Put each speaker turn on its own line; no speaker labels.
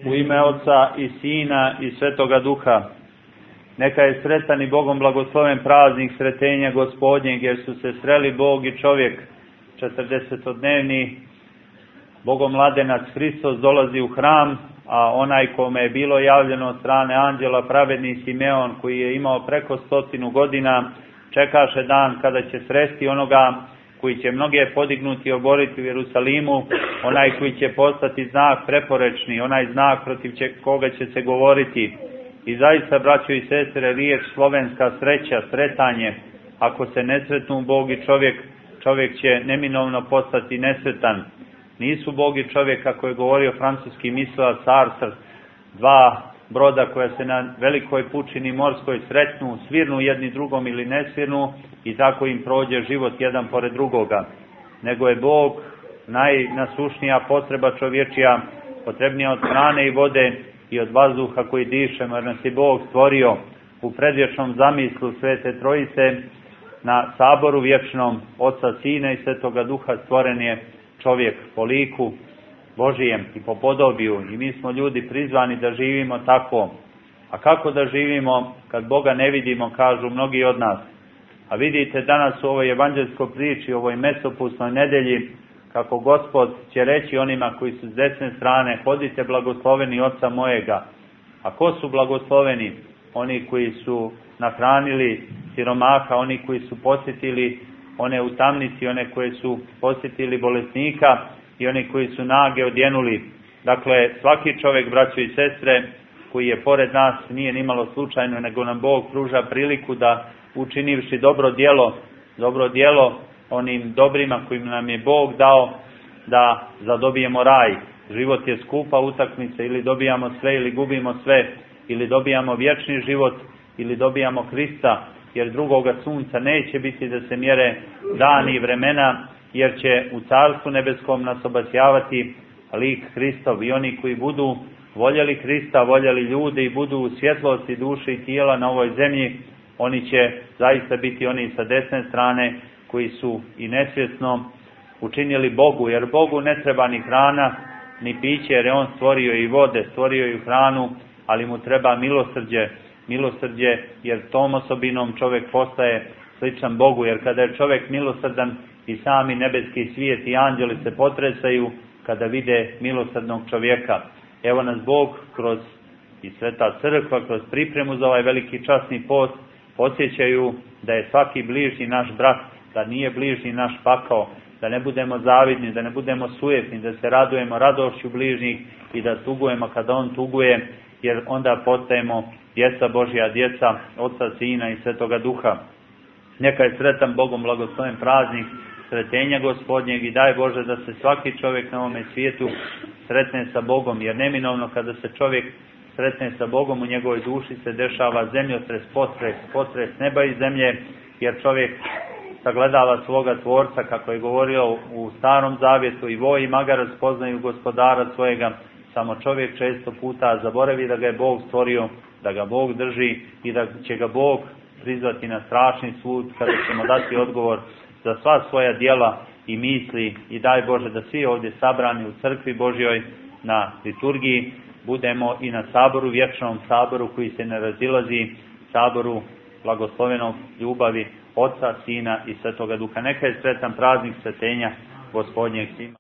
U ime Oca i Sina i Svetoga Duha. Neka je sretan i Bogom blagosloven praznik Sretenja Gospodnjeg, jer su se sreli Bog i čovjek. 40-dnevni Bogomladenac Hristos dolazi u hram, a onaj kome je bilo javljeno od strane anđela, pravedni Simeon, koji je imao preko 100 godina, čekaše dan kada će sresti onoga koji će mnoge podignuti i oboriti u Jerusalimu, onaj koji će postati znak preporečni, onaj znak protiv koga će se govoriti. I zaista, braćo i sestre, riječ slovenska sreća, sretanje, ako se ne sretnu Bog i čovjek, čovjek će neminovno postati nesretan. Nisu Bog i čovjek, kako je govorio francuski mislilac Sartre, dva broda koja se na velikoj pučini morskoj sretnu, svirnu jedni drugom ili ne svirnu i tako im prođe život jedan pored drugoga. Nego je Bog najnasušnija potreba čovječija, potrebnija od hrane i vode i od vazduha koji dišemo, jer nas je Bog stvorio u predvječnom zamislu Svete Trojice, na saboru vječnom Oca, Sina i Svetoga Duha stvoren je čovjek po liku Božijem i po podobiju, i mi smo ljudi prizvani da živimo tako. A kako da živimo kad Boga ne vidimo, kažu mnogi od nas. A vidite danas u ovoj evanđelskoj priči, u ovoj mesopusnoj nedelji, kako Gospod će reći onima koji su s desne strane: hodite blagosloveni Oca mojega. A ko su blagosloveni? Oni koji su nahranili siromaha, oni koji su posjetili one u tamnici, one koji su posjetili bolesnika i oni koji su nage odjenuli. Dakle, svaki čovjek, braćo i sestre, koji je pored nas, nije nimalo slučajno, nego nam Bog pruža priliku da, učinivši dobro djelo onim dobrima kojim nam je Bog dao, da zadobijemo raj. Život je skupa utakmica, ili dobijamo sve ili gubimo sve, ili dobijamo vječni život ili dobijamo Krista, jer drugoga sunca neće biti da se mjere dani i vremena, jer će u Carstvu nebeskom nas obasjavati lik Hristov. I oni koji budu voljeli Hrista, voljeli ljude i budu u svjetlosti duše i tijela na ovoj zemlji, oni će zaista biti oni sa desne strane koji su i nesvjesno učinili Bogu, jer Bogu ne treba ni hrana ni piće, jer je On stvorio i vode, stvorio i hranu, ali mu treba milosrđe, jer tom osobinom čovjek postaje sličan Bogu, jer kada je čovjek milosrdan, i sami nebeski svijet i anđeli se potresaju kada vide milosrdnog čovjeka. Evo nas Bog kroz i Sveta Crkva, kroz pripremu za ovaj veliki časni post, podsjećaju da je svaki bližnji naš brat, da nije bližnji naš pakao, da ne budemo zavidni, da ne budemo sujetni, da se radujemo radošću bližnjih i da tugujemo kada on tuguje, jer onda postajemo djeca Božja, djeca Oca, Sina i Svetoga Duha. Neka je sretan Bogom blagosloven praznik Sretenja Gospodnjeg i daj Bože da se svaki čovjek na ovome svijetu sretne sa Bogom, jer neminovno kada se čovjek sretne sa Bogom, u njegovoj duši se dešava zemljotres, potres neba i zemlje, jer čovjek sagledava svoga Tvorca, kako je govorio u Starom Zavjetu: i vo i magar spoznaju gospodara svojega. Samo čovjek često puta zaboravi da ga je Bog stvorio, da ga Bog drži i da će ga Bog prizvati na strašni sud kada ćemo dati odgovor za sva svoja djela i misli. I daj Bože da svi ovdje sabrani u crkvi Božjoj na liturgiji budemo i na saboru, vječnom saboru koji se ne razilazi, saboru blagoslovenog ljubavi Oca, Sina i Svetoga Duha. Neka je sretan praznik Sretenja Gospodnjeg svima.